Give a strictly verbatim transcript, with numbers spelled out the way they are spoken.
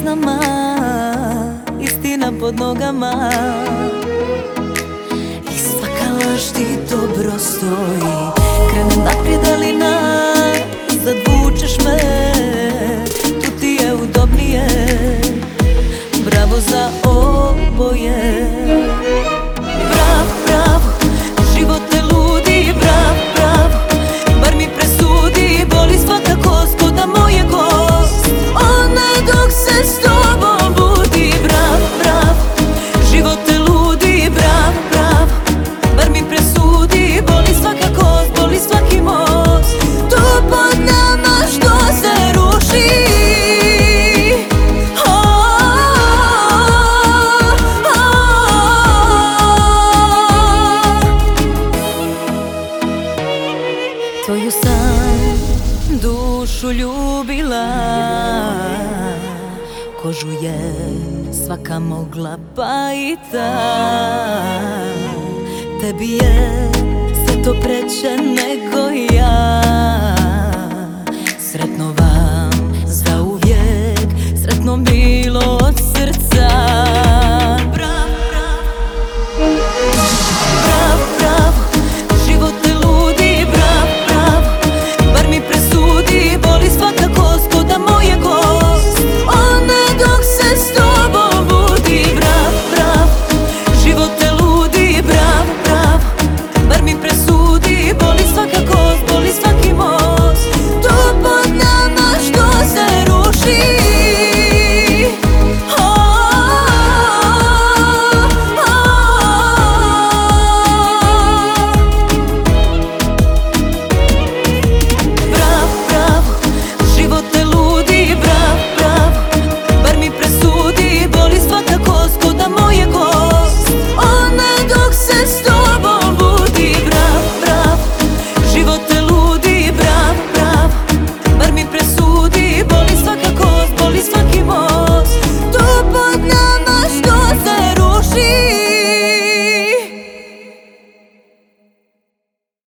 nama, istina pod nogama. I svaka laž ti dobro stoji. Krenem naprijed ali nazad vučeš me, tu ti je udobnije. Bravo za oboje. Bravo, bravo, život ne ludi. Bravo, bravo, bar mi presudi. Boli svaka kost ko da moje kost one dok se s tobom budi. Bravo, bravo, život ne ludi. Bravo, bravo, bar mi presudi. Boli svaka kost, boli svaki most tu pod nama što se ruši. Tvoju sam dušu ljubila, kožu je svaka mogla pa i ta. Tebi je sve to preče nego ja. Sretno vam zauvijek, sretno mi